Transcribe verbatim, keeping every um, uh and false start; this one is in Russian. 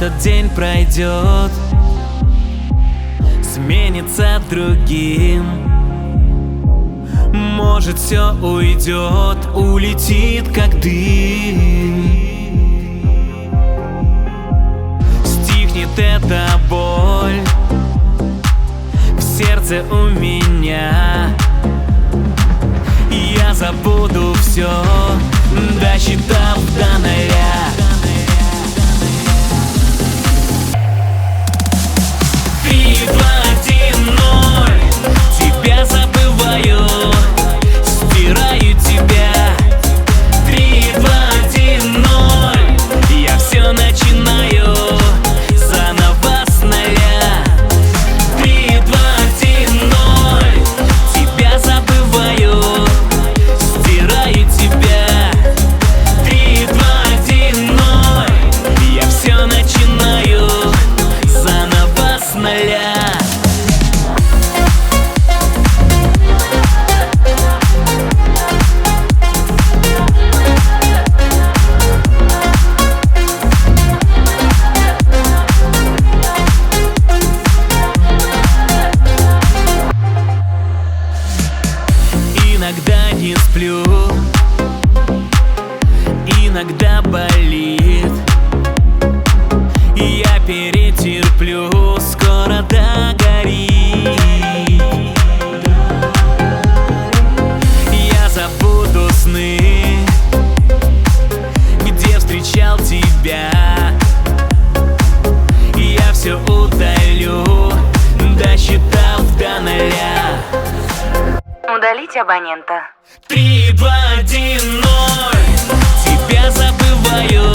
этот день пройдет, сменится другим. Может, все уйдет, улетит как дым. Стихнет эта боль в сердце у меня. Я забуду все, досчитав до ноля. Три, два, один, ноль. Тебя забываю, стираю тебя. Три, два, один, ноль. Я все начинаю заново с ноля. Три, два, один, ноль. Тебя забываю, стираю тебя. Три, два, один, ноль. Я все начинаю заново с ноля. Иногда не сплю, иногда болит. Я перетерплю, скоро догорит. Я забуду сны, где встречал тебя. Я все удалю, досчитав до ноля. Удалить абонента. Три, два, один, ноль. Тебя забываю,